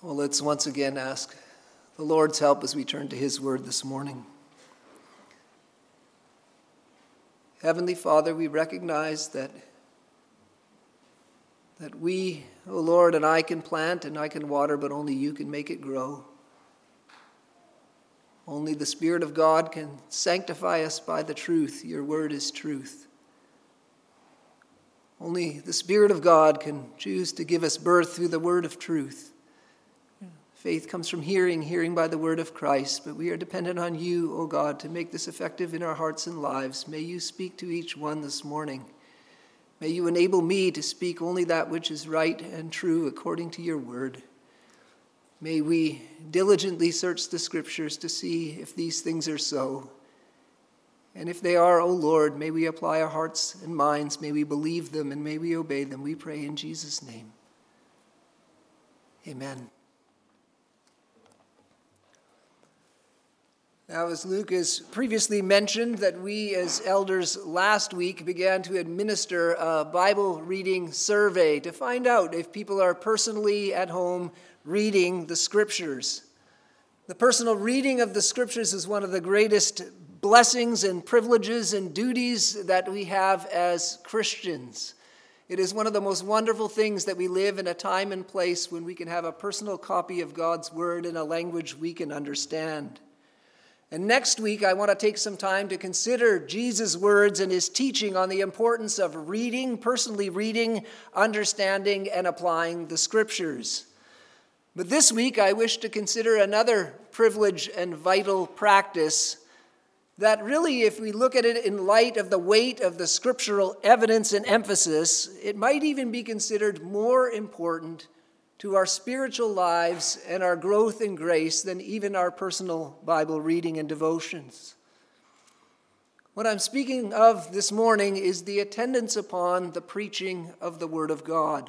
Well, let's once again ask the Lord's help as we turn to his word this morning. Heavenly Father, we recognize that we, O Lord, and I can plant and I can water, but only you can make it grow. Only the Spirit of God can sanctify us by the truth. Your word is truth. Only the Spirit of God can choose to give us birth through the word of truth. Faith comes from hearing, hearing by the word of Christ, but we are dependent on you, O God, to make this effective in our hearts and lives. May you speak to each one this morning. May you enable me to speak only that which is right and true according to your word. May we diligently search the scriptures to see if these things are so. And if they are, O Lord, may we apply our hearts and minds, may we believe them, and may we obey them. We pray in Jesus' name. Amen. Now, as Luke has previously mentioned, that we as elders last week began to administer a Bible reading survey to find out if people are personally at home reading the Scriptures. The personal reading of the Scriptures is one of the greatest blessings and privileges and duties that we have as Christians. It is one of the most wonderful things that we live in a time and place when we can have a personal copy of God's Word in a language we can understand. And next week, I want to take some time to consider Jesus' words and his teaching on the importance of reading, personally reading, understanding, and applying the Scriptures. But this week, I wish to consider another privilege and vital practice that really, if we look at it in light of the weight of the scriptural evidence and emphasis, it might even be considered more important to our spiritual lives and our growth in grace than even our personal Bible reading and devotions. What I'm speaking of this morning is the attendance upon the preaching of the Word of God.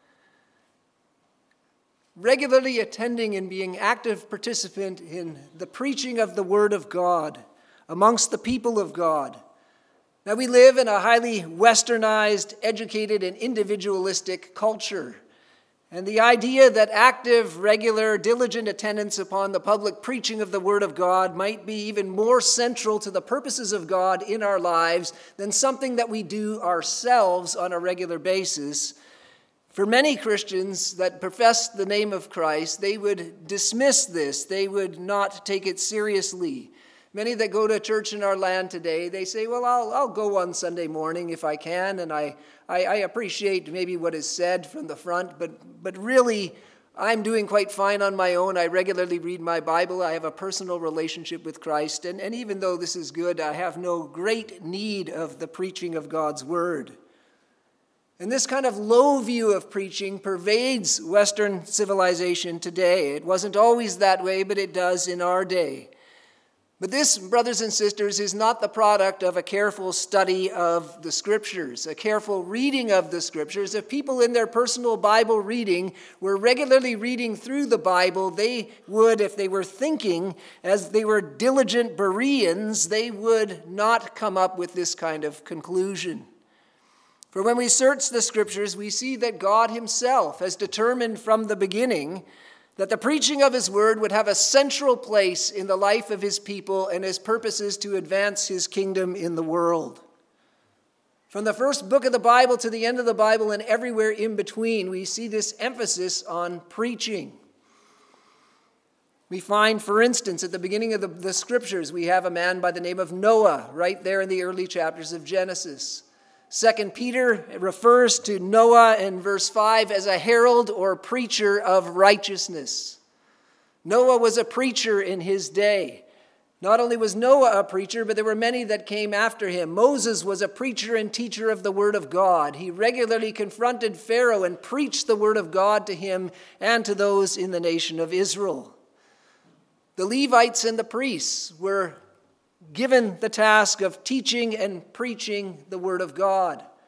Regularly attending and being active participant in the preaching of the Word of God amongst the people of God. Now, we live in a highly westernized, educated, and individualistic culture. And the idea that active, regular, diligent attendance upon the public preaching of the Word of God might be even more central to the purposes of God in our lives than something that we do ourselves on a regular basis. For many Christians that profess the name of Christ, they would dismiss this. They would not take it seriously. Many that go to church in our land today, they say, well, I'll go on Sunday morning if I can, and I appreciate maybe what is said from the front, but really, I'm doing quite fine on my own. I regularly read my Bible. I have a personal relationship with Christ, and even though this is good, I have no great need of the preaching of God's Word. And this kind of low view of preaching pervades Western civilization today. It wasn't always that way, but it does in our day. But this, brothers and sisters, is not the product of a careful study of the Scriptures, a careful reading of the Scriptures. If people in their personal Bible reading were regularly reading through the Bible, they would, if they were thinking as they were diligent Bereans, they would not come up with this kind of conclusion. For when we search the Scriptures, we see that God himself has determined from the beginning that the preaching of his word would have a central place in the life of his people and his purposes to advance his kingdom in the world. From the first book of the Bible to the end of the Bible and everywhere in between, we see this emphasis on preaching. We find, for instance, at the beginning of the Scriptures, we have a man by the name of Noah, right there in the early chapters of Genesis. 2 Peter refers to Noah in verse 5 as a herald or preacher of righteousness. Noah was a preacher in his day. Not only was Noah a preacher, but there were many that came after him. Moses was a preacher and teacher of the Word of God. He regularly confronted Pharaoh and preached the Word of God to him and to those in the nation of Israel. The Levites and the priests were given the task of teaching and preaching the Word of God.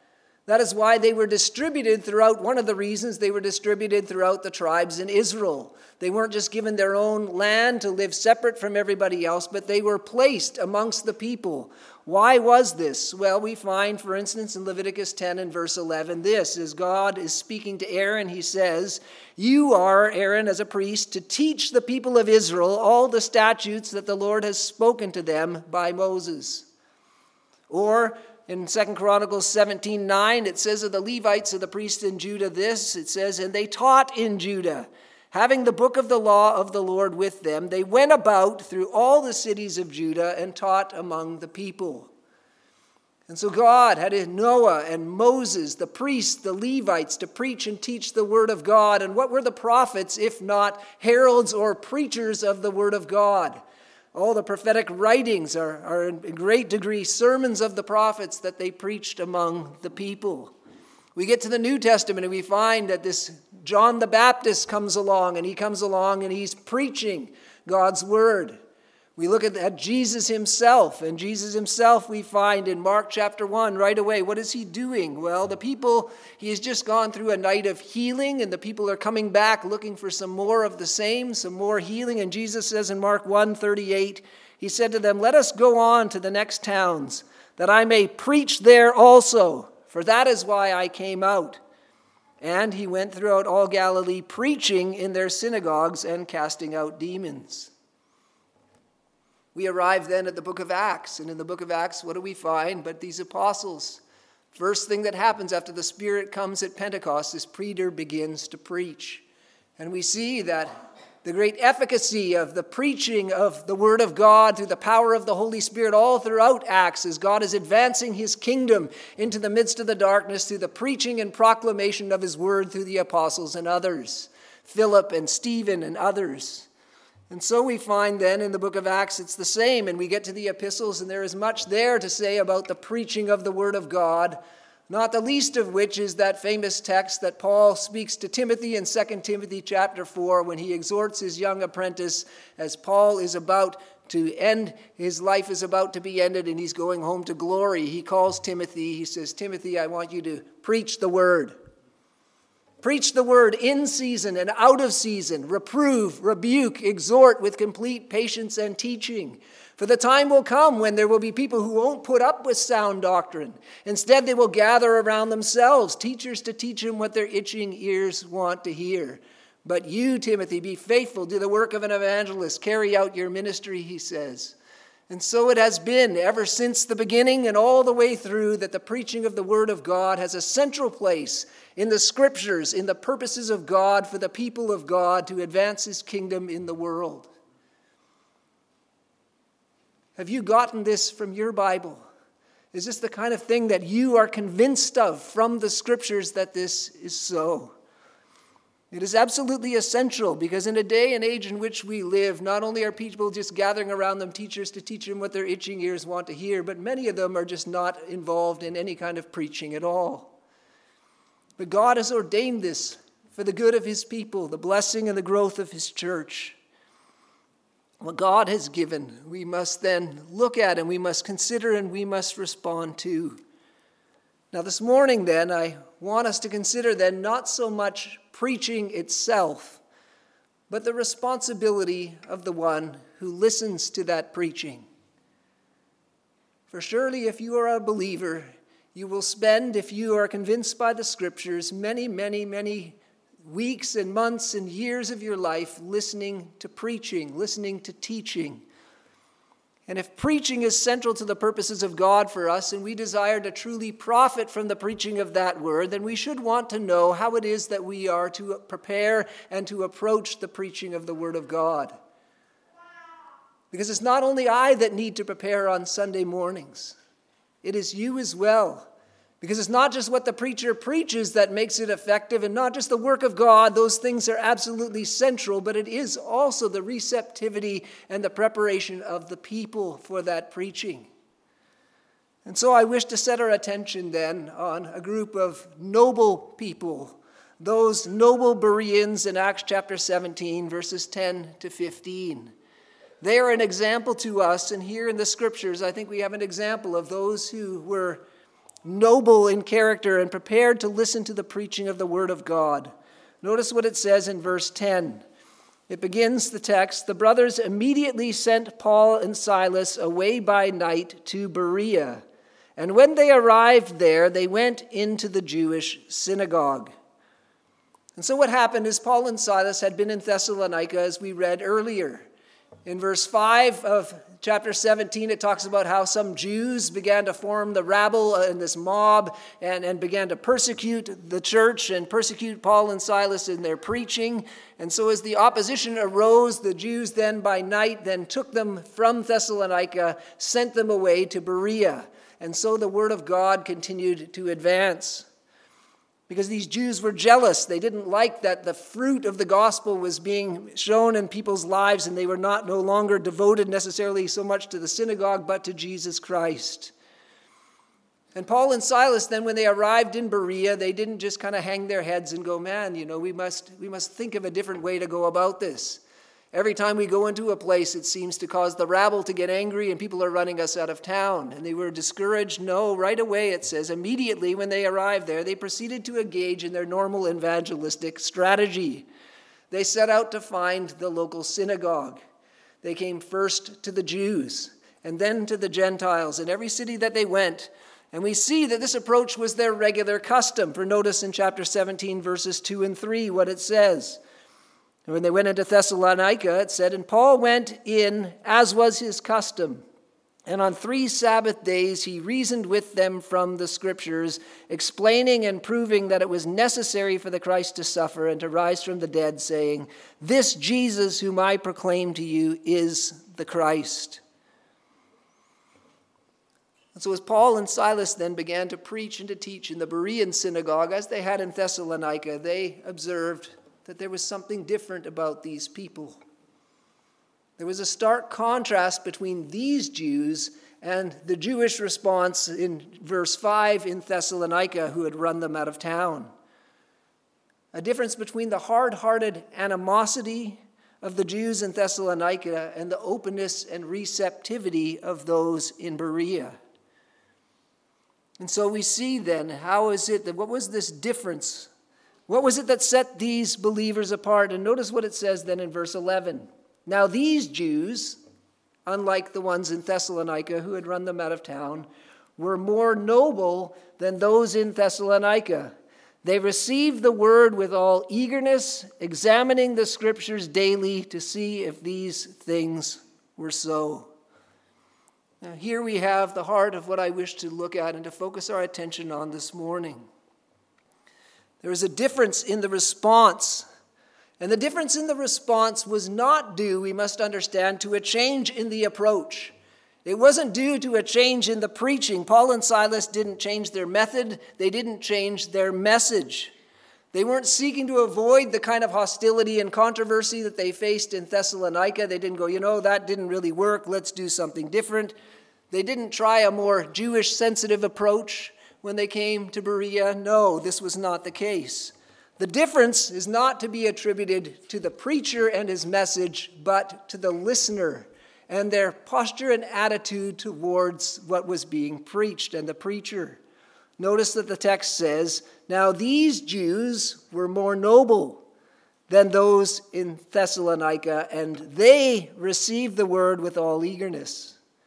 That is why they were distributed throughout, one of the reasons they were distributed throughout the tribes in Israel. They weren't just given their own land to live separate from everybody else, but they were placed amongst the people. Why was this? Well, we find, for instance, in Leviticus 10 and verse 11, this, as God is speaking to Aaron, he says, "You are, Aaron, as a priest, to teach the people of Israel all the statutes that the Lord has spoken to them by Moses." Or in 2 Chronicles 17:9, it says of the Levites, of the priests in Judah, this, it says, "And they taught in Judah, having the book of the law of the Lord with them, they went about through all the cities of Judah and taught among the people." And so God had Noah and Moses, the priests, the Levites, to preach and teach the word of God. And what were the prophets, if not heralds or preachers of the word of God? All the prophetic writings are in great degree sermons of the prophets that they preached among the people. We get to the New Testament and we find that this John the Baptist comes along and he's preaching God's word. We look at Jesus himself, and Jesus himself we find in Mark chapter 1 right away. What is he doing? Well, the people, he has just gone through a night of healing, and the people are coming back looking for some more of the same, some more healing. And Jesus says in Mark 1:38, he said to them, "Let us go on to the next towns, that I may preach there also, for that is why I came out." And he went throughout all Galilee, preaching in their synagogues and casting out demons. We arrive then at the book of Acts. And in the book of Acts, what do we find but these apostles? First thing that happens after the Spirit comes at Pentecost is Peter begins to preach. And we see that the great efficacy of the preaching of the Word of God through the power of the Holy Spirit all throughout Acts as God is advancing his kingdom into the midst of the darkness through the preaching and proclamation of his Word through the apostles and others, Philip and Stephen and others. And so we find then in the book of Acts it's the same, and we get to the epistles, and there is much there to say about the preaching of the Word of God, not the least of which is that famous text that Paul speaks to Timothy in 2 Timothy chapter 4 when he exhorts his young apprentice as Paul is about to end, his life is about to be ended and he's going home to glory. He calls Timothy, he says, "Timothy, I want you to preach the Word. Preach the word in season and out of season. Reprove, rebuke, exhort with complete patience and teaching. For the time will come when there will be people who won't put up with sound doctrine. Instead, they will gather around themselves teachers to teach them what their itching ears want to hear. But you, Timothy, be faithful. Do the work of an evangelist. Carry out your ministry," he says. And so it has been ever since the beginning and all the way through that the preaching of the Word of God has a central place in the Scriptures, in the purposes of God for the people of God to advance his kingdom in the world. Have you gotten this from your Bible? Is this the kind of thing that you are convinced of from the Scriptures that this is so? It is absolutely essential because in a day and age in which we live, not only are people just gathering around them teachers to teach them what their itching ears want to hear, but many of them are just not involved in any kind of preaching at all. But God has ordained this for the good of his people, the blessing and the growth of his church. What God has given, we must then look at and we must consider and we must respond to. Now this morning then, I want us to consider then not so much preaching itself, but the responsibility of the one who listens to that preaching. For surely if you are a believer, you will spend, if you are convinced by the Scriptures, many, many, many weeks and months and years of your life listening to preaching, listening to teaching. And if preaching is central to the purposes of God for us, and we desire to truly profit from the preaching of that word, then we should want to know how it is that we are to prepare and to approach the preaching of the Word of God. Because it's not only I that need to prepare on Sunday mornings. It is you as well. Because it's not just what the preacher preaches that makes it effective and not just the work of God. Those things are absolutely central, but it is also the receptivity and the preparation of the people for that preaching. And so I wish to set our attention then on a group of noble people, those noble Bereans in Acts chapter 17, verses 10 to 15. They are an example to us, and here in the Scriptures I think we have an example of those who were noble in character and prepared to listen to the preaching of the word of God. Notice what it says in verse 10. It begins the text, "The brothers immediately sent Paul and Silas away by night to Berea. And when they arrived there, they went into the Jewish synagogue." And so what happened is Paul and Silas had been in Thessalonica, as we read earlier. In verse 5 of chapter 17, it talks about how some Jews began to form the rabble in this mob and began to persecute the church and persecute Paul and Silas in their preaching. And so as the opposition arose, the Jews then by night then took them from Thessalonica, sent them away to Berea. And so the word of God continued to advance. Because these Jews were jealous. They didn't like that the fruit of the gospel was being shown in people's lives, and they were no longer devoted necessarily so much to the synagogue, but to Jesus Christ. And Paul and Silas, then, when they arrived in Berea, they didn't just kind of hang their heads and go, man, we must think of a different way to go about this. Every time we go into a place, it seems to cause the rabble to get angry and people are running us out of town. And they were discouraged. No, right away it says, immediately when they arrived there, they proceeded to engage in their normal evangelistic strategy. They set out to find the local synagogue. They came first to the Jews and then to the Gentiles in every city that they went. And we see that this approach was their regular custom. For notice in chapter 17, verses 2 and 3, what it says. And when they went into Thessalonica, it said, "And Paul went in, as was his custom. And on 3 Sabbath days he reasoned with them from the Scriptures, explaining and proving that it was necessary for the Christ to suffer and to rise from the dead, saying, 'This Jesus whom I proclaim to you is the Christ.'" And so as Paul and Silas then began to preach and to teach in the Berean synagogue, as they had in Thessalonica, they observed that there was something different about these people. There was a stark contrast between these Jews and the Jewish response in verse 5 in Thessalonica, who had run them out of town. A difference between the hard-hearted animosity of the Jews in Thessalonica and the openness and receptivity of those in Berea. And so we see then, what was this difference? What was it that set these believers apart? And notice what it says then in verse 11. "Now these Jews, unlike the ones in Thessalonica who had run them out of town, were more noble than those in Thessalonica. They received the word with all eagerness, examining the Scriptures daily to see if these things were so." Now here we have the heart of what I wish to look at and to focus our attention on this morning. There was a difference in the response. And the difference in the response was not due, we must understand, to a change in the approach. It wasn't due to a change in the preaching. Paul and Silas didn't change their method. They didn't change their message. They weren't seeking to avoid the kind of hostility and controversy that they faced in Thessalonica. They didn't go, that didn't really work. Let's do something different. They didn't try a more Jewish-sensitive approach when they came to Berea. No, this was not the case. The difference is not to be attributed to the preacher and his message, but to the listener and their posture and attitude towards what was being preached and the preacher. Notice that the text says, "Now these Jews were more noble than those in Thessalonica, and they received the word with all eagerness."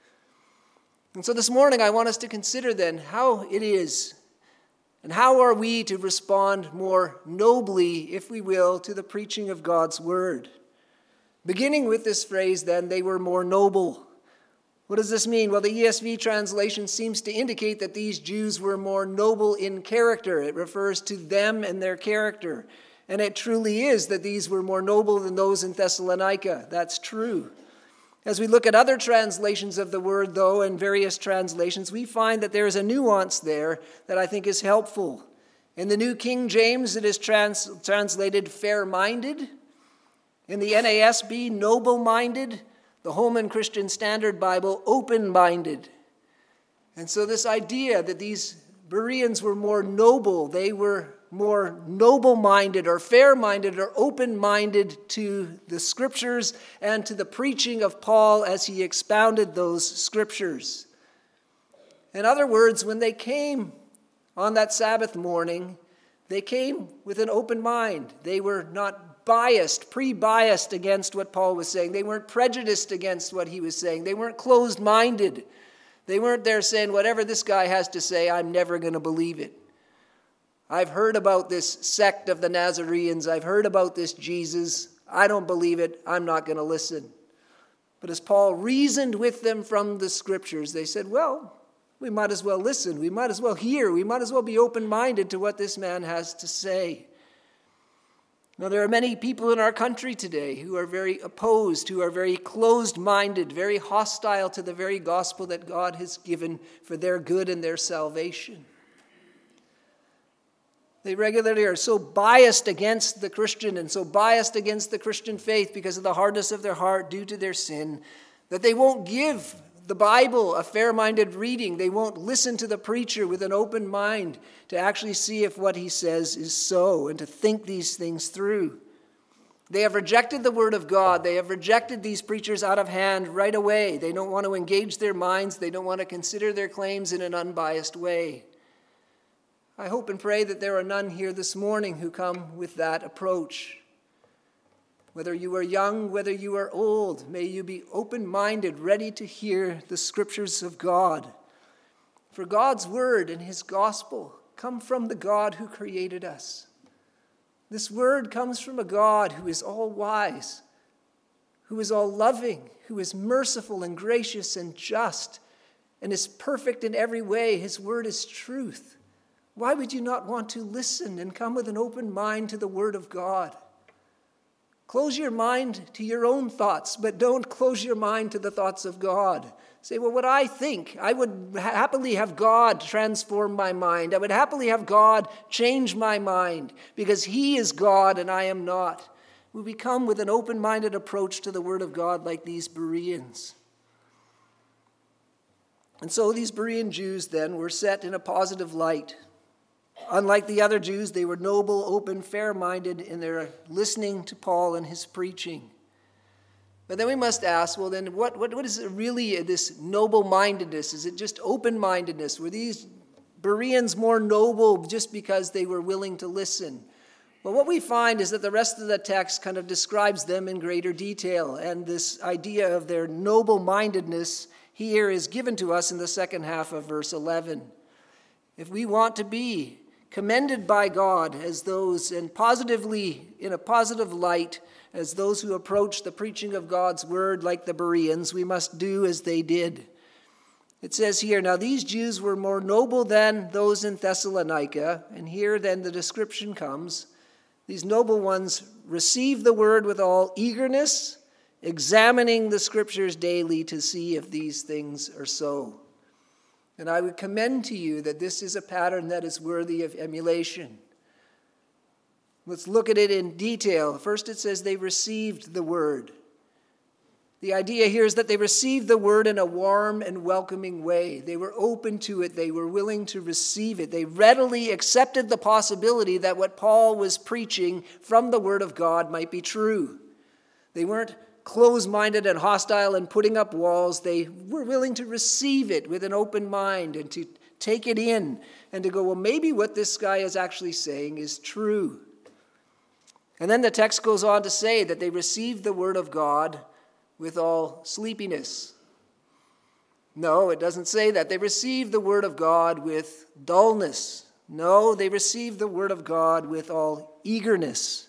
And so this morning I want us to consider then how it is and how are we to respond more nobly, if we will, to the preaching of God's word. Beginning with this phrase then, they were more noble. What does this mean? Well, the ESV translation seems to indicate that these Jews were more noble in character. It refers to them and their character. And it truly is that these were more noble than those in Thessalonica. That's true. As we look at other translations of the word, though, in various translations, we find that there is a nuance there that I think is helpful. In the New King James, it is translated fair-minded. In the NASB, noble-minded. The Holman Christian Standard Bible, open-minded. And so this idea that these Bereans were more noble, they were more noble-minded or fair-minded or open-minded to the Scriptures and to the preaching of Paul as he expounded those Scriptures. In other words, when they came on that Sabbath morning, they came with an open mind. They were not biased, pre-biased against what Paul was saying. They weren't prejudiced against what he was saying. They weren't closed-minded. They weren't there saying, whatever this guy has to say, I'm never going to believe it. I've heard about this sect of the Nazarenes. I've heard about this Jesus. I don't believe it. I'm not going to listen. But as Paul reasoned with them from the Scriptures, they said, well, we might as well listen. We might as well hear. We might as well be open-minded to what this man has to say. Now, there are many people in our country today who are very opposed, who are very closed-minded, very hostile to the very gospel that God has given for their good and their salvation. They regularly are so biased against the Christian and so biased against the Christian faith because of the hardness of their heart due to their sin that they won't give the Bible a fair-minded reading. They won't listen to the preacher with an open mind to actually see if what he says is so and to think these things through. They have rejected the Word of God. They have rejected these preachers out of hand right away. They don't want to engage their minds. They don't want to consider their claims in an unbiased way. I hope and pray that there are none here this morning who come with that approach. Whether you are young, whether you are old, may you be open-minded, ready to hear the Scriptures of God. For God's Word and His gospel come from the God who created us. This Word comes from a God who is all-wise, who is all-loving, who is merciful and gracious and just, and is perfect in every way. His Word is truth. Why would you not want to listen and come with an open mind to the Word of God? Close your mind to your own thoughts, but don't close your mind to the thoughts of God. Say, well, what I think, I would happily have God transform my mind. I would happily have God change my mind because He is God and I am not. We come with an open-minded approach to the Word of God like these Bereans. And so these Berean Jews then were set in a positive light. Unlike the other Jews, they were noble, open, fair-minded in their listening to Paul and his preaching. But then we must ask, well then, what is it really this noble-mindedness? Is it just open-mindedness? Were these Bereans more noble just because they were willing to listen? Well, what we find is that the rest of the text kind of describes them in greater detail, and this idea of their noble-mindedness here is given to us in the second half of verse 11. If we want to be commended by God as those, and positively, in a positive light, as those who approach the preaching of God's word like the Bereans, we must do as they did. It says here, now these Jews were more noble than those in Thessalonica, and here then the description comes. These noble ones received the word with all eagerness, examining the Scriptures daily to see if these things are so. And I would commend to you that this is a pattern that is worthy of emulation. Let's look at it in detail. First it says they received the word. The idea here is that they received the word in a warm and welcoming way. They were open to it. They were willing to receive it. They readily accepted the possibility that what Paul was preaching from the word of God might be true. They weren't closed-minded and hostile and putting up walls. They were willing to receive it with an open mind and to take it in and to go, well, maybe what this guy is actually saying is true. And then the text goes on to say that they received the word of God with all sleepiness. No, it doesn't say that. They received the word of God with dullness. No, they received the word of God with all eagerness.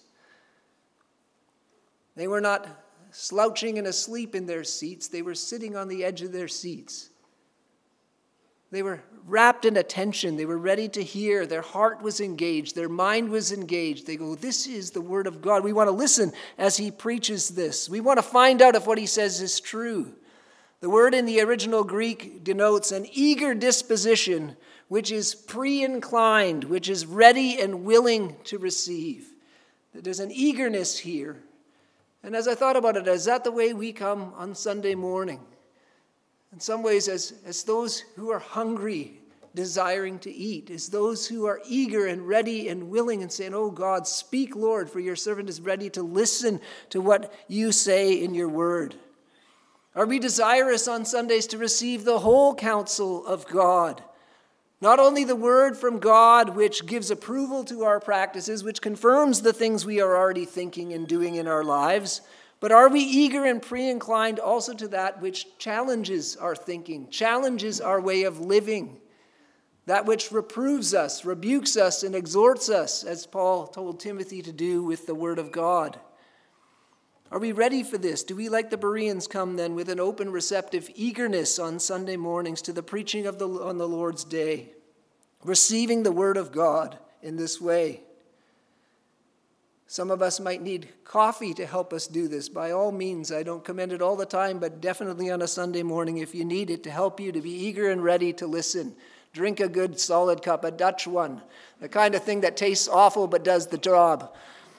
They were not slouching and asleep in their seats. They were sitting on the edge of their seats. They were wrapped in attention. They were ready to hear. Their heart was engaged. Their mind was engaged. They go, this is the word of God. We want to listen as he preaches this. We want to find out if what he says is true. The word in the original Greek denotes an eager disposition, which is pre-inclined, which is ready and willing to receive. There's an eagerness here. And as I thought about it, is that the way we come on Sunday morning? In some ways, as those who are hungry, desiring to eat, as those who are eager and ready and willing and saying, oh God, speak, Lord, for your servant is ready to listen to what you say in your word. Are we desirous on Sundays to receive the whole counsel of God? Not only the word from God, which gives approval to our practices, which confirms the things we are already thinking and doing in our lives, but are we eager and pre-inclined also to that which challenges our thinking, challenges our way of living, that which reproves us, rebukes us, and exhorts us, as Paul told Timothy to do with the word of God? Are we ready for this? Do we, like the Bereans, come then with an open, receptive eagerness on Sunday mornings to the preaching on the Lord's day, receiving the word of God in this way? Some of us might need coffee to help us do this. By all means, I don't commend it all the time, but definitely on a Sunday morning if you need it to help you to be eager and ready to listen. Drink a good solid cup, a Dutch one, the kind of thing that tastes awful but does the job.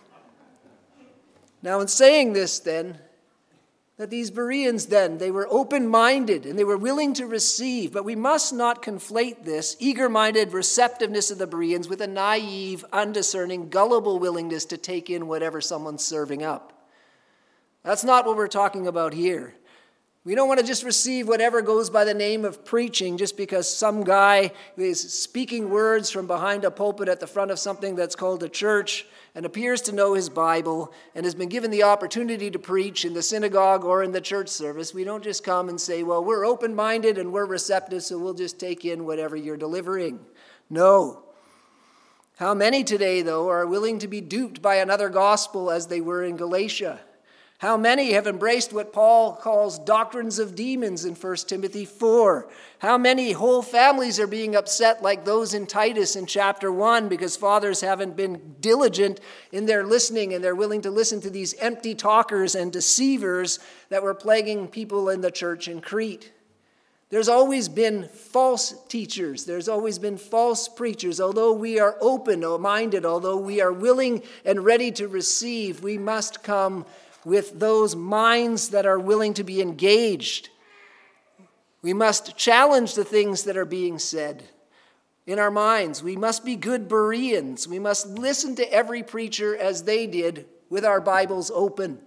Now, in saying this then, that these Bereans then, they were open-minded and they were willing to receive, but we must not conflate this eager-minded receptiveness of the Bereans with a naive, undiscerning, gullible willingness to take in whatever someone's serving up. That's not what we're talking about here. We don't want to just receive whatever goes by the name of preaching just because some guy is speaking words from behind a pulpit at the front of something that's called a church and appears to know his Bible and has been given the opportunity to preach in the synagogue or in the church service. We don't just come and say, well, we're open-minded and we're receptive, so we'll just take in whatever you're delivering. No. How many today, though, are willing to be duped by another gospel as they were in Galatia? How many have embraced what Paul calls doctrines of demons in 1 Timothy 4? How many whole families are being upset like those in Titus in chapter 1 because fathers haven't been diligent in their listening and they're willing to listen to these empty talkers and deceivers that were plaguing people in the church in Crete? There's always been false teachers. There's always been false preachers. Although we are open-minded, although we are willing and ready to receive, we must come with those minds that are willing to be engaged. We must challenge the things that are being said in our minds. We must be good Bereans. We must listen to every preacher as they did with our Bibles open.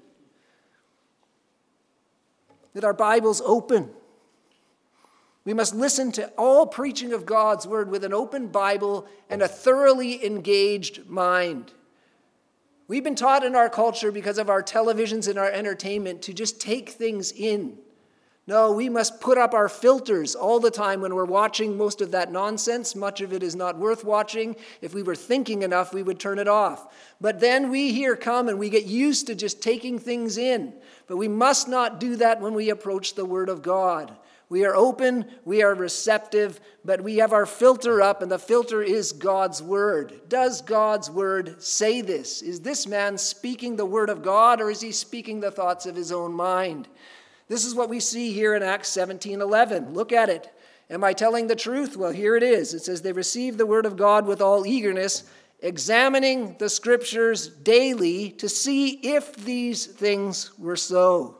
With our Bibles open. We must listen to all preaching of God's word with an open Bible and a thoroughly engaged mind. We've been taught in our culture because of our televisions and our entertainment to just take things in. No, we must put up our filters all the time when we're watching most of that nonsense. Much of it is not worth watching. If we were thinking enough, we would turn it off. But then we here come and we get used to just taking things in. But we must not do that when we approach the Word of God. We are open, we are receptive, but we have our filter up, and the filter is God's word. Does God's word say this? Is this man speaking the word of God, or is he speaking the thoughts of his own mind? This is what we see here in Acts 17:11. Look at it. Am I telling the truth? Well, here it is. It says, they received the word of God with all eagerness, examining the scriptures daily to see if these things were so.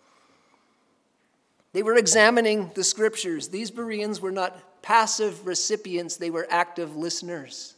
They were examining the scriptures. These Bereans were not passive recipients, they were active listeners.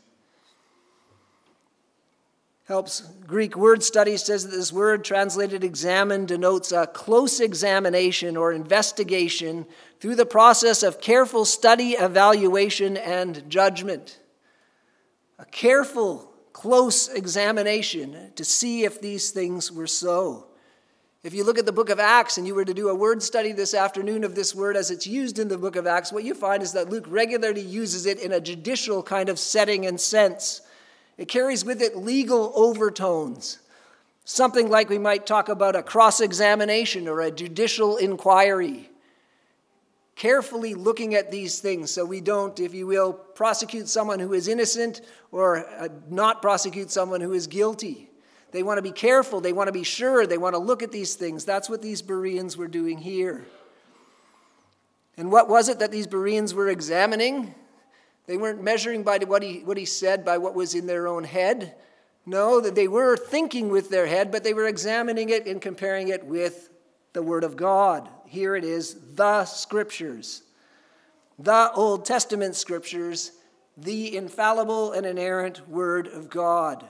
Helps Greek word study says that this word translated examine denotes a close examination or investigation through the process of careful study, evaluation, and judgment. A careful, close examination to see if these things were so. If you look at the book of Acts and you were to do a word study this afternoon of this word as it's used in the book of Acts, what you find is that Luke regularly uses it in a judicial kind of setting and sense. It carries with it legal overtones, something like we might talk about a cross-examination or a judicial inquiry. Carefully looking at these things so we don't, if you will, prosecute someone who is innocent or not prosecute someone who is guilty. They want to be careful. They want to be sure. They want to look at these things. That's what these Bereans were doing here. And what was it that these Bereans were examining? They weren't measuring by what he said, by what was in their own head. No, that they were thinking with their head, but they were examining it and comparing it with the Word of God. Here it is, the Scriptures. The Old Testament Scriptures, the infallible and inerrant Word of God.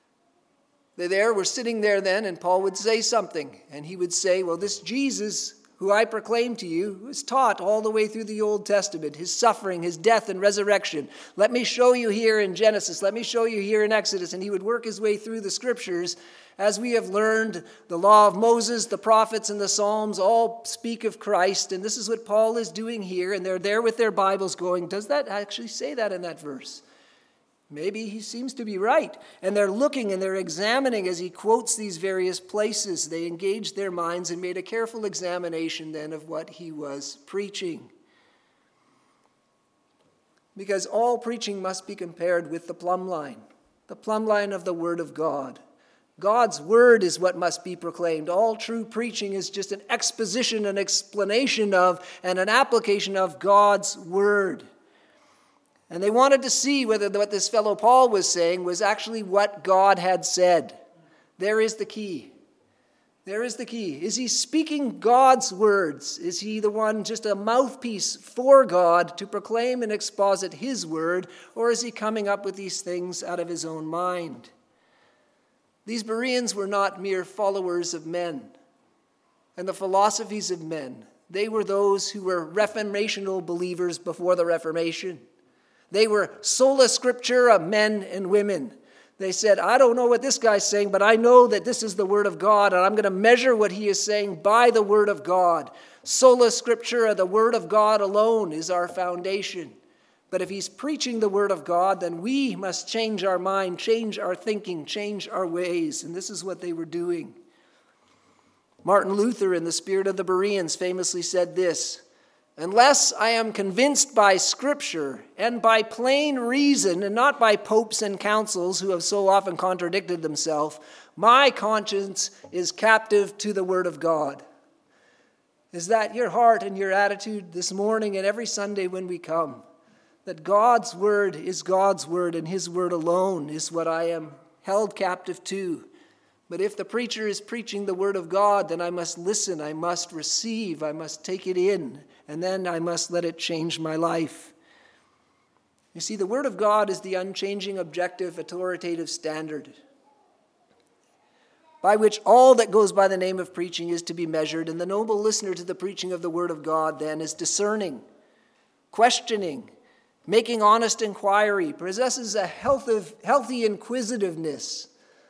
They were sitting there then, and Paul would say something, and he would say, well, this Jesus who I proclaim to you, was taught all the way through the Old Testament, his suffering, his death and resurrection. Let me show you here in Genesis. Let me show you here in Exodus. And he would work his way through the scriptures. As we have learned, the law of Moses, the prophets, and the Psalms all speak of Christ. And this is what Paul is doing here. And they're there with their Bibles going, does that actually say that in that verse? Maybe he seems to be right. And they're looking and they're examining as he quotes these various places. They engaged their minds and made a careful examination then of what he was preaching. Because all preaching must be compared with the plumb line of the Word of God. God's Word is what must be proclaimed. All true preaching is just an exposition, an explanation of, and an application of God's Word. And they wanted to see whether what this fellow Paul was saying was actually what God had said. There is the key. There is the key. Is he speaking God's words? Is he the one, just a mouthpiece for God to proclaim and exposit his word? Or is he coming up with these things out of his own mind? These Bereans were not mere followers of men and the philosophies of men. They were those who were reformational believers before the Reformation. They were sola scriptura men and women. They said, I don't know what this guy's saying, but I know that this is the word of God, and I'm going to measure what he is saying by the word of God. Sola scriptura, the word of God alone, is our foundation. But if he's preaching the word of God, then we must change our mind, change our thinking, change our ways. And this is what they were doing. Martin Luther, in the spirit of the Bereans, famously said this, unless I am convinced by Scripture and by plain reason, and not by popes and councils who have so often contradicted themselves, my conscience is captive to the Word of God. Is that your heart and your attitude this morning and every Sunday when we come? That God's Word is God's Word, and His Word alone is what I am held captive to. But if the preacher is preaching the Word of God, then I must listen, I must receive, I must take it in, and then I must let it change my life. You see, the Word of God is the unchanging, objective, authoritative standard by which all that goes by the name of preaching is to be measured, and the noble listener to the preaching of the Word of God then is discerning, questioning, making honest inquiry, possesses a healthy inquisitiveness.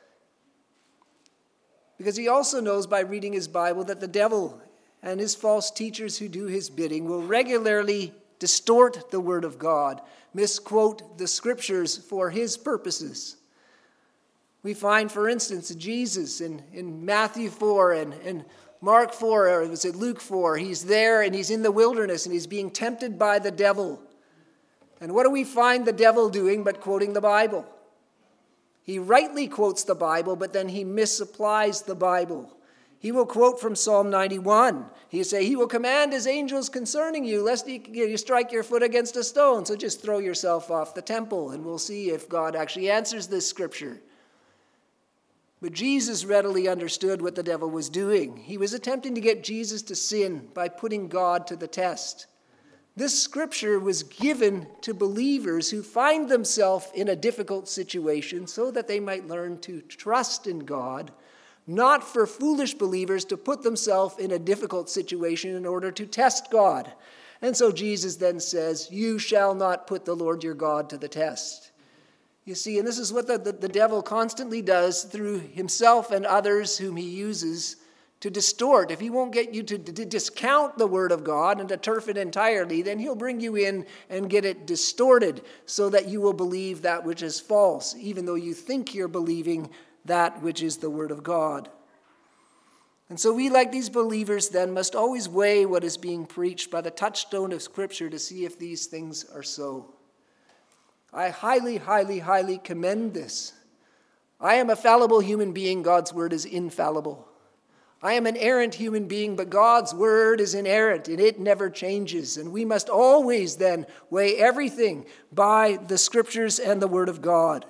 Because he also knows by reading his Bible that the devil and his false teachers who do his bidding will regularly distort the Word of God, misquote the Scriptures for his purposes. We find, for instance, Jesus in Matthew 4 and Mark 4, or was it Luke 4, he's there and he's in the wilderness and he's being tempted by the devil. And what do we find the devil doing but quoting the Bible? He rightly quotes the Bible, but then he misapplies the Bible. He will quote from Psalm 91. He'll say, he will command his angels concerning you, lest you strike your foot against a stone. So just throw yourself off the temple, and we'll see if God actually answers this scripture. But Jesus readily understood what the devil was doing. He was attempting to get Jesus to sin by putting God to the test. This scripture was given to believers who find themselves in a difficult situation so that they might learn to trust in God, not for foolish believers to put themselves in a difficult situation in order to test God. And so Jesus then says, you shall not put the Lord your God to the test. You see, and this is what the devil constantly does through himself and others whom he uses to distort. If he won't get you to discount the Word of God and to turf it entirely, then he'll bring you in and get it distorted so that you will believe that which is false, even though you think you're believing that which is the Word of God. And so we, like these believers, then must always weigh what is being preached by the touchstone of Scripture to see if these things are so. I highly, highly, highly commend this. I am a fallible human being. God's Word is infallible. I am an errant human being, but God's Word is inerrant, and it never changes. And we must always then weigh everything by the Scriptures and the Word of God.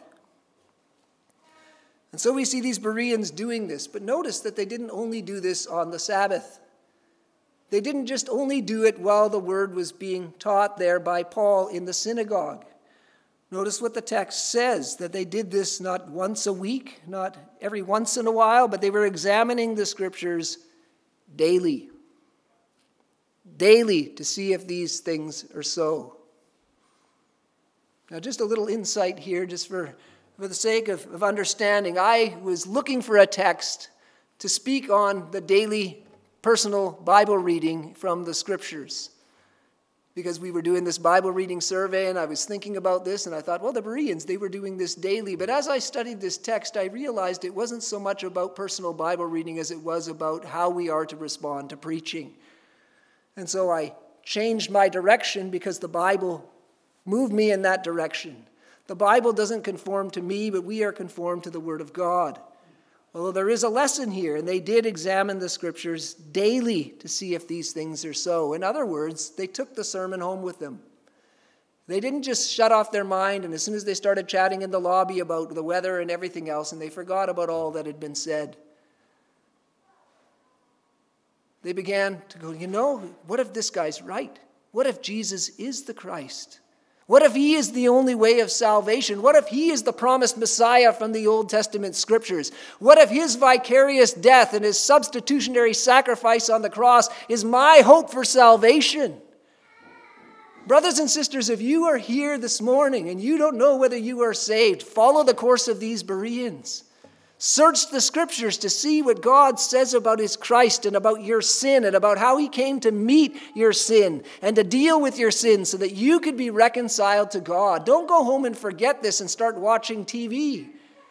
And so we see these Bereans doing this. But notice that they didn't only do this on the Sabbath. They didn't just only do it while the Word was being taught there by Paul in the synagogue. Notice what the text says, that they did this not once a week, not every once in a while, but they were examining the Scriptures daily. daily to see if these things are so. Now, just a little insight here, just for the sake of understanding. I was looking for a text to speak on the daily personal Bible reading from the Scriptures, because we were doing this Bible reading survey, and I was thinking about this, and I thought, well, the Bereans, they were doing this daily. But as I studied this text, I realized it wasn't so much about personal Bible reading as it was about how we are to respond to preaching. And so I changed my direction because the Bible moved me in that direction. The Bible doesn't conform to me, but we are conformed to the Word of God. Although there is a lesson here, and they did examine the Scriptures daily to see if these things are so. In other words, they took the sermon home with them. They didn't just shut off their mind, and as soon as they started chatting in the lobby about the weather and everything else, and they forgot about all that had been said. They began to go, what if this guy's right? What if Jesus is the Christ? What if he is the only way of salvation? What if he is the promised Messiah from the Old Testament Scriptures? What if his vicarious death and his substitutionary sacrifice on the cross is my hope for salvation? Brothers and sisters, if you are here this morning and you don't know whether you are saved, follow the course of these Bereans. Search the Scriptures to see what God says about his Christ and about your sin and about how he came to meet your sin and to deal with your sin so that you could be reconciled to God. Don't go home and forget this and start watching TV.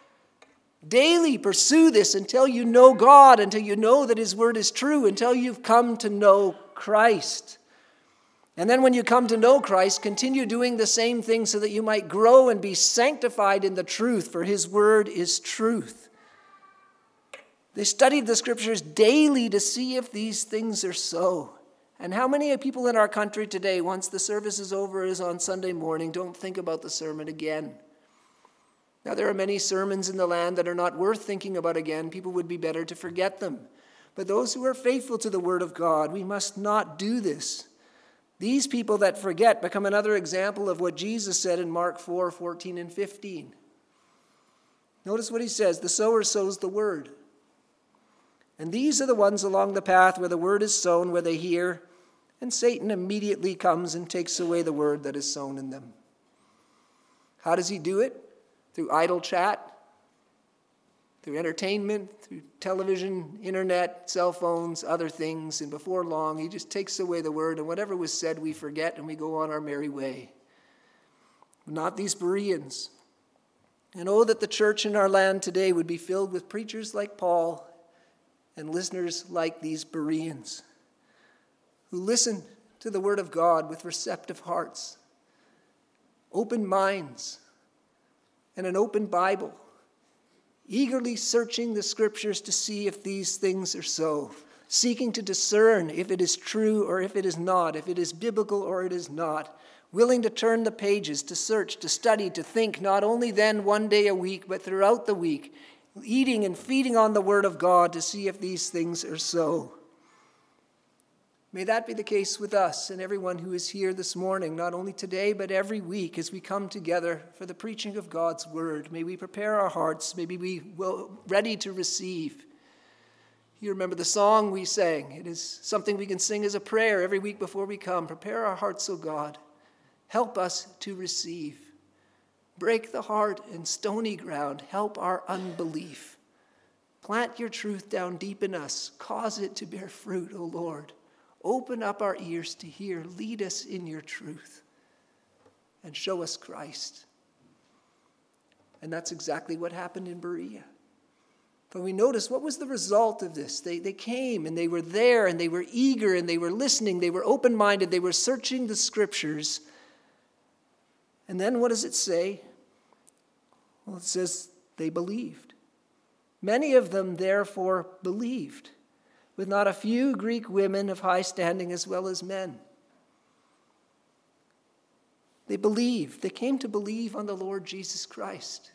Daily pursue this until you know God, until you know that his word is true, until you've come to know Christ. And then when you come to know Christ, continue doing the same thing so that you might grow and be sanctified in the truth, for his word is truth. They studied the Scriptures daily to see if these things are so. And how many people in our country today, once the service is over, is on Sunday morning, don't think about the sermon again? Now, there are many sermons in the land that are not worth thinking about again. People would be better to forget them. But those who are faithful to the Word of God, we must not do this. These people that forget become another example of what Jesus said in Mark 4:14 and 15. Notice what he says, the sower sows the word. And these are the ones along the path where the word is sown, where they hear, and Satan immediately comes and takes away the word that is sown in them. How does he do it? Through idle chat, through entertainment, through television, internet, cell phones, other things. And before long, he just takes away the word, and whatever was said we forget and we go on our merry way. Not these Bereans. And oh, that the church in our land today would be filled with preachers like Paul and listeners like these Bereans who listen to the word of God with receptive hearts, open minds, and an open Bible, eagerly searching the Scriptures to see if these things are so, seeking to discern if it is true or if it is not, if it is biblical or it is not, willing to turn the pages, to search, to study, to think, not only then one day a week, but throughout the week, eating and feeding on the Word of God to see if these things are so. May that be the case with us and everyone who is here this morning, not only today, but every week as we come together for the preaching of God's Word. May we prepare our hearts. May we be ready to receive. You remember the song we sang. It is something we can sing as a prayer every week before we come. Prepare our hearts, O God. Help us to receive. Break the heart and stony ground. Help our unbelief. Plant your truth down deep in us. Cause it to bear fruit, O Lord. Open up our ears to hear. Lead us in your truth. And show us Christ. And that's exactly what happened in Berea. But we notice what was the result of this. They came and they were there and they were eager and they were listening. They were open-minded. They were searching the Scriptures. And then what does it say? Well, it says they believed. Many of them therefore believed, with not a few Greek women of high standing as well as men. They believed. They came to believe on the Lord Jesus Christ.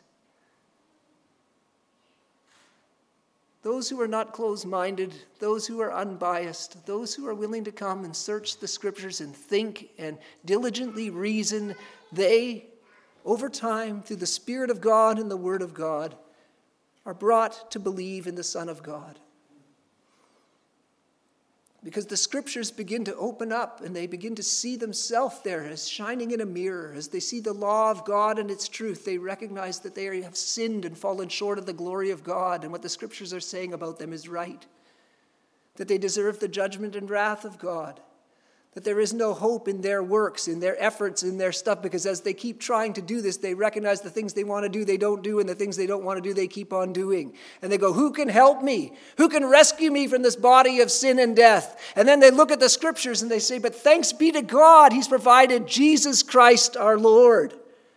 Those who are not closed-minded, those who are unbiased, those who are willing to come and search the Scriptures and think and diligently reason, they, over time, through the Spirit of God and the Word of God, are brought to believe in the Son of God. because the scriptures begin to open up and they begin to see themselves there as shining in a mirror. As they see the law of God and its truth, they recognize that they have sinned and fallen short of the glory of God, and what the scriptures are saying about them is right. That they deserve the judgment and wrath of God. That there is no hope in their works, in their efforts, in their stuff, because as they keep trying to do this, they recognize the things they want to do, they don't do, and the things they don't want to do, they keep on doing. And they go, who can help me? Who can rescue me from this body of sin and death? And then they look at the scriptures and they say, but thanks be to God, he's provided Jesus Christ our Lord.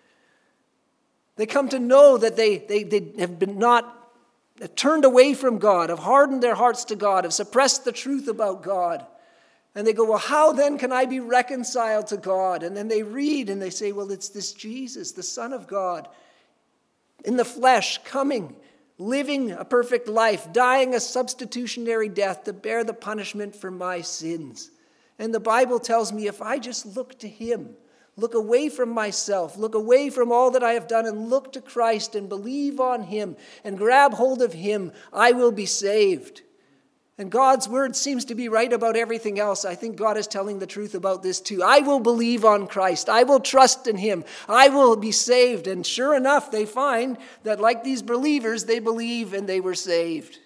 They come to know that they have been not turned away from God, have hardened their hearts to God, have suppressed the truth about God. And they go, well, how then can I be reconciled to God? And then they read and they say, well, it's this Jesus, the Son of God, in the flesh, coming, living a perfect life, dying a substitutionary death to bear the punishment for my sins. And the Bible tells me if I just look to him, look away from myself, look away from all that I have done and look to Christ and believe on him and grab hold of him, I will be saved. And God's word seems to be right about everything else. I think God is telling the truth about this too. I will believe on Christ. I will trust in him. I will be saved. And sure enough, they find that like these believers, they believe and they were saved.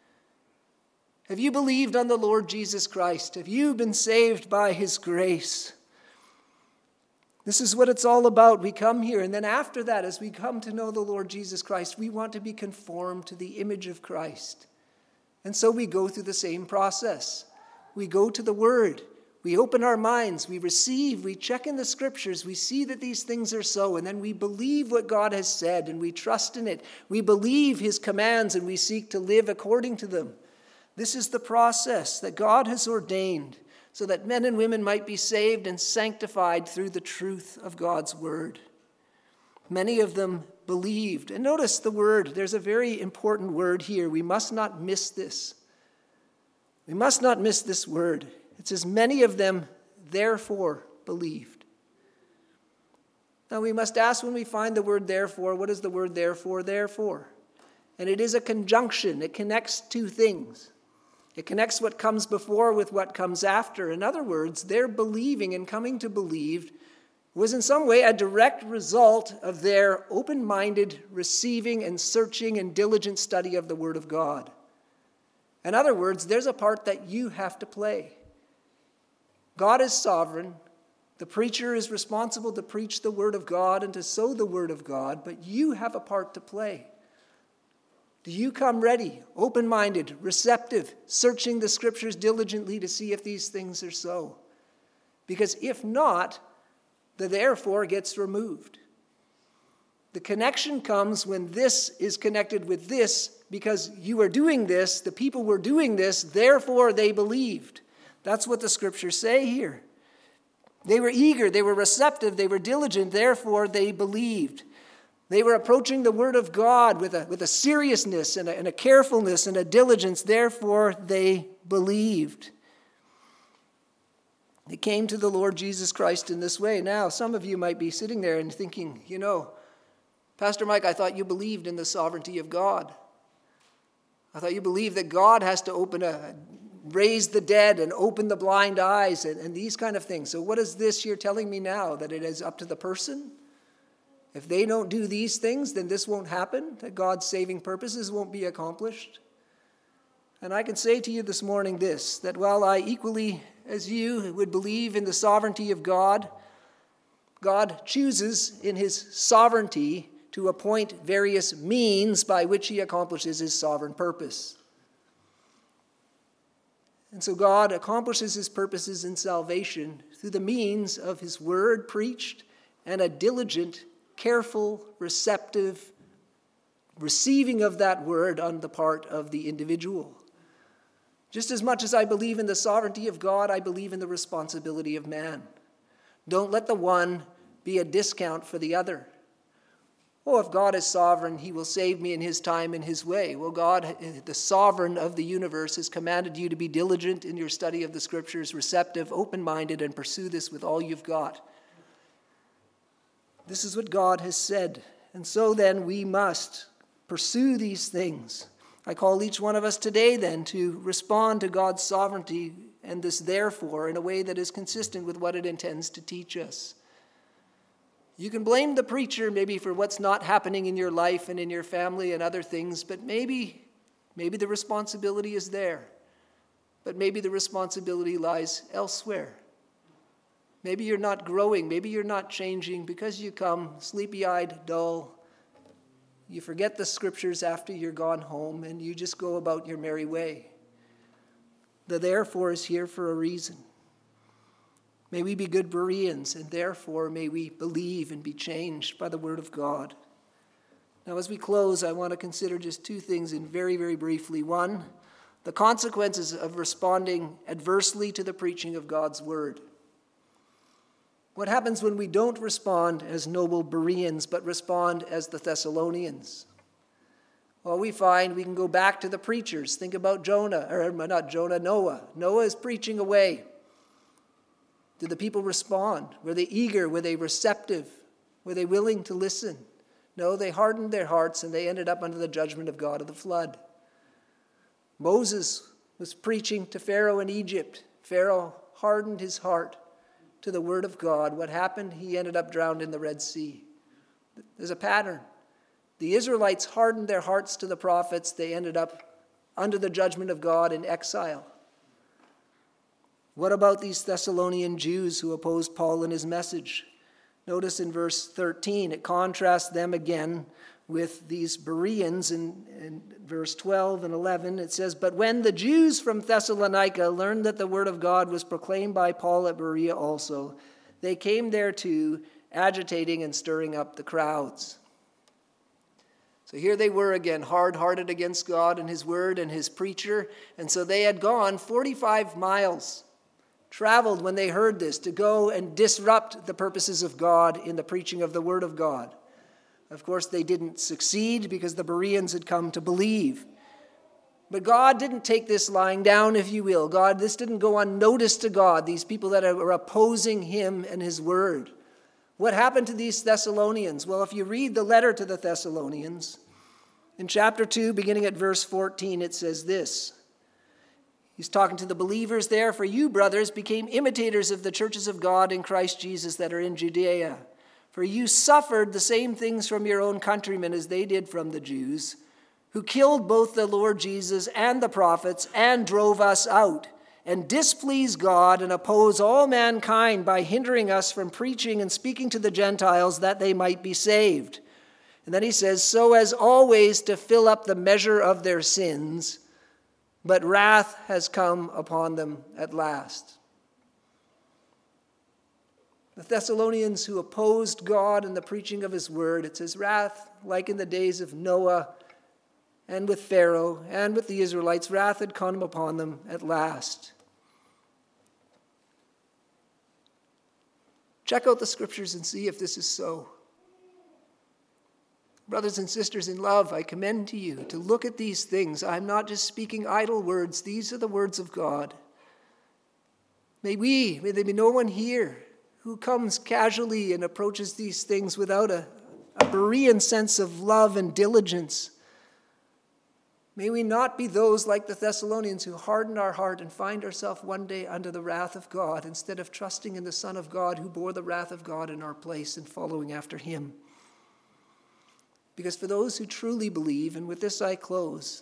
Have you believed on the Lord Jesus Christ? Have you been saved by his grace? This is what it's all about. We come here, and then after that, as we come to know the Lord Jesus Christ, we want to be conformed to the image of Christ. And so we go through the same process. We go to the Word. We open our minds. We receive. We check in the Scriptures. We see that these things are so. And then we believe what God has said and we trust in it. We believe his commands and we seek to live according to them. This is the process that God has ordained so that men and women might be saved and sanctified through the truth of God's Word. Many of them believed. And notice the word. There's a very important word here. We must not miss this. We must not miss this word. It says, many of them therefore believed. Now we must ask when we find the word therefore, what is the word therefore there for? And it is a conjunction. It connects two things. It connects what comes before with what comes after. In other words, their believing and coming to believe was in some way a direct result of their open-minded receiving and searching and diligent study of the Word of God. In other words, there's a part that you have to play. God is sovereign. The preacher is responsible to preach the Word of God and to sow the Word of God, but you have a part to play. Do you come ready, open-minded, receptive, searching the Scriptures diligently to see if these things are so? Because if not, the therefore gets removed. The connection comes when this is connected with this, because you are doing this, the people were doing this, therefore they believed. That's what the scriptures say here. They were eager, they were receptive, they were diligent, therefore they believed. They were approaching the Word of God with a seriousness and a carefulness and a diligence, therefore they believed. They came to the Lord Jesus Christ in this way. Now, some of you might be sitting there and thinking, Pastor Mike, I thought you believed in the sovereignty of God. I thought you believed that God has to raise the dead and open the blind eyes and these kind of things. So what is this you're telling me now? That it is up to the person? If they don't do these things, then this won't happen? That God's saving purposes won't be accomplished? And I can say to you this morning this, that while I equally as you would believe in the sovereignty of God, God chooses in his sovereignty to appoint various means by which he accomplishes his sovereign purpose. And so God accomplishes his purposes in salvation through the means of his word preached and a diligent, careful, receptive receiving of that word on the part of the individual. Just as much as I believe in the sovereignty of God, I believe in the responsibility of man. Don't let the one be a discount for the other. Oh, if God is sovereign, he will save me in his time, in his way. Well, God, the sovereign of the universe, has commanded you to be diligent in your study of the scriptures, receptive, open-minded, and pursue this with all you've got. This is what God has said. And so then we must pursue these things. I call each one of us today then to respond to God's sovereignty and this therefore in a way that is consistent with what it intends to teach us. You can blame the preacher maybe for what's not happening in your life and in your family and other things, but maybe the responsibility is there. But maybe the responsibility lies elsewhere. Maybe you're not growing, maybe you're not changing because you come sleepy-eyed, dull. You forget the scriptures after you're gone home and you just go about your merry way. The therefore is here for a reason. May we be good Bereans, and therefore may we believe and be changed by the word of God. Now, as we close, I want to consider just two things very, very briefly. One, the consequences of responding adversely to the preaching of God's word. What happens when we don't respond as noble Bereans, but respond as the Thessalonians? Well, we find we can go back to the preachers. Think about Noah. Noah is preaching away. Did the people respond? Were they eager? Were they receptive? Were they willing to listen? No, they hardened their hearts and they ended up under the judgment of God of the flood. Moses was preaching to Pharaoh in Egypt. Pharaoh hardened his heart to the word of God. What happened? He ended up drowned in the Red Sea. There's a pattern. The Israelites hardened their hearts to the prophets. They ended up under the judgment of God in exile. What about these Thessalonian Jews who opposed Paul and his message? Notice in verse 13, it contrasts them again with these Bereans. In verse 12 and 11, it says, "But when the Jews from Thessalonica learned that the word of God was proclaimed by Paul at Berea also, they came there too, agitating and stirring up the crowds." So here they were again, hard-hearted against God and his word and his preacher. And so they had gone 45 miles. Traveled when they heard this to go and disrupt the purposes of God in the preaching of the word of God. Of course, they didn't succeed because the Bereans had come to believe. But God didn't take this lying down, if you will. This didn't go unnoticed to God, these people that are opposing him and his word. What happened to these Thessalonians? Well, if you read the letter to the Thessalonians, in chapter 2, beginning at verse 14, it says this. He's talking to the believers there. "For you, brothers, became imitators of the churches of God in Christ Jesus that are in Judea. For you suffered the same things from your own countrymen as they did from the Jews, who killed both the Lord Jesus and the prophets and drove us out, and displease God and oppose all mankind by hindering us from preaching and speaking to the Gentiles that they might be saved." And then he says, "So as always to fill up the measure of their sins, but wrath has come upon them at last." The Thessalonians who opposed God and the preaching of his word, it says wrath, like in the days of Noah and with Pharaoh and with the Israelites, wrath had come upon them at last. Check out the scriptures and see if this is so. Brothers and sisters in love, I commend to you to look at these things. I'm not just speaking idle words. These are the words of God. May there be no one here who comes casually and approaches these things without a Berean sense of love and diligence. May we not be those like the Thessalonians who harden our heart and find ourselves one day under the wrath of God instead of trusting in the Son of God who bore the wrath of God in our place and following after him. Because for those who truly believe, and with this I close,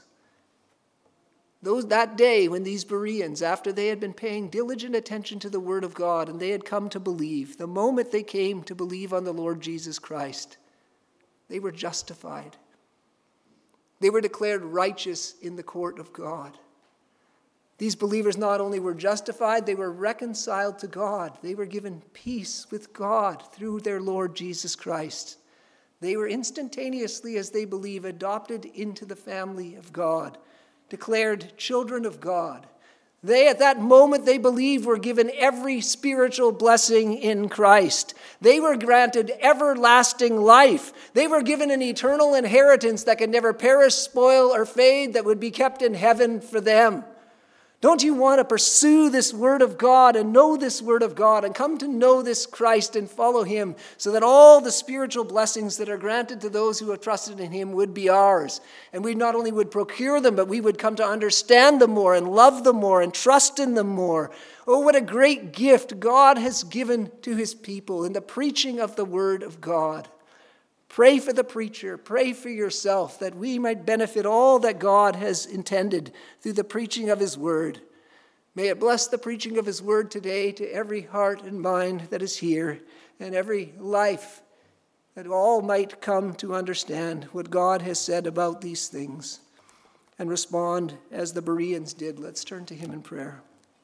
that day when these Bereans, after they had been paying diligent attention to the word of God and they had come to believe, the moment they came to believe on the Lord Jesus Christ, they were justified. They were declared righteous in the court of God. These believers not only were justified, they were reconciled to God. They were given peace with God through their Lord Jesus Christ. They were instantaneously, as they believe, adopted into the family of God, declared children of God. They, at that moment, they believed, were given every spiritual blessing in Christ. They were granted everlasting life. They were given an eternal inheritance that could never perish, spoil, or fade, that would be kept in heaven for them. Don't you want to pursue this word of God and know this word of God and come to know this Christ and follow him so that all the spiritual blessings that are granted to those who have trusted in him would be ours? And we not only would procure them, but we would come to understand them more and love them more and trust in them more. Oh, what a great gift God has given to his people in the preaching of the word of God. Pray for the preacher, pray for yourself, that we might benefit all that God has intended through the preaching of his word. May it bless the preaching of his word today to every heart and mind that is here, and every life, that all might come to understand what God has said about these things and respond as the Bereans did. Let's turn to him in prayer.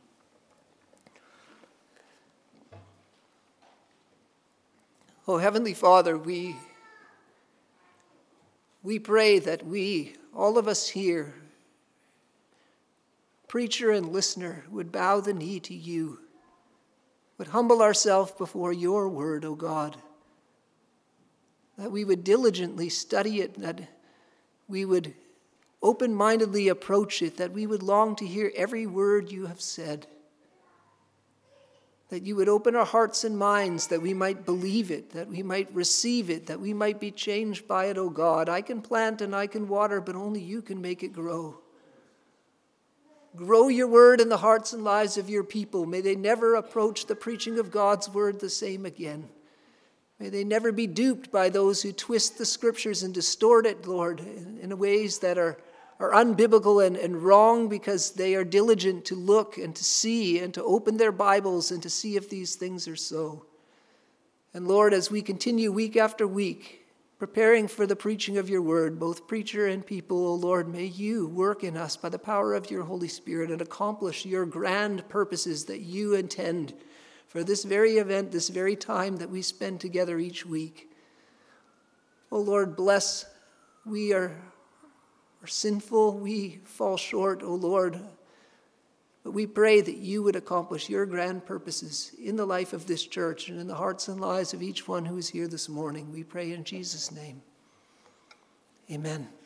Oh, Heavenly Father, we pray that we, all of us here, preacher and listener, would bow the knee to you, would humble ourselves before your word, O God, that we would diligently study it, that we would open-mindedly approach it, that we would long to hear every word you have said, that you would open our hearts and minds that we might believe it, that we might receive it, that we might be changed by it, O God. I can plant and I can water, but only you can make it grow. Grow your word in the hearts and lives of your people. May they never approach the preaching of God's word the same again. May they never be duped by those who twist the scriptures and distort it, Lord, in ways that are unbiblical and wrong, because they are diligent to look and to see and to open their Bibles and to see if these things are so. And Lord, as we continue week after week, preparing for the preaching of your word, both preacher and people, O Lord, may you work in us by the power of your Holy Spirit and accomplish your grand purposes that you intend for this very event, this very time that we spend together each week. O Lord, bless. We are sinful, we fall short, O Lord. But we pray that you would accomplish your grand purposes in the life of this church and in the hearts and lives of each one who is here this morning. We pray in Jesus' name. Amen.